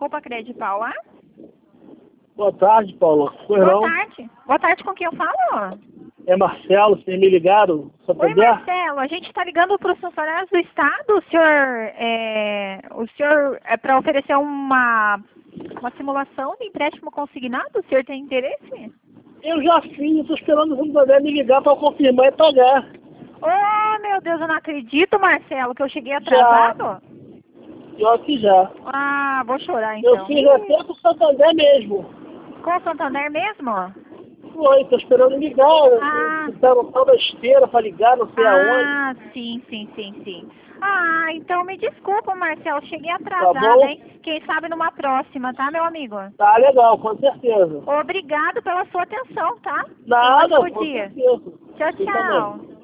Poupa Crédito Paula. Boa tarde, Paulo. Boa tarde. Boa tarde, com quem eu falo? É Marcelo, vocês me ligaram? Oi, Marcelo, a gente está ligando para os funcionários do Estado. O senhor é para oferecer uma simulação de empréstimo consignado? O senhor tem interesse? Eu já fiz, estou esperando o Santander me ligar para confirmar e pagar. Oh, meu Deus, eu não acredito, Marcelo, que eu cheguei atrasado. Pior que já. Ah, vou chorar então. Eu fiz até com o Santander mesmo. Com o Santander mesmo? Foi, estou esperando ligar. Fizeram tal da esteira para ligar, não sei aonde. Ah, sim. Ah, então me desculpa, Marcelo, cheguei Tá atrasada, bom? hein? Quem sabe numa próxima, tá, meu amigo? Tá legal, com certeza. Obrigado pela sua atenção, tá? Nada, Bom com dia. certeza. Tchau, Você tchau. também.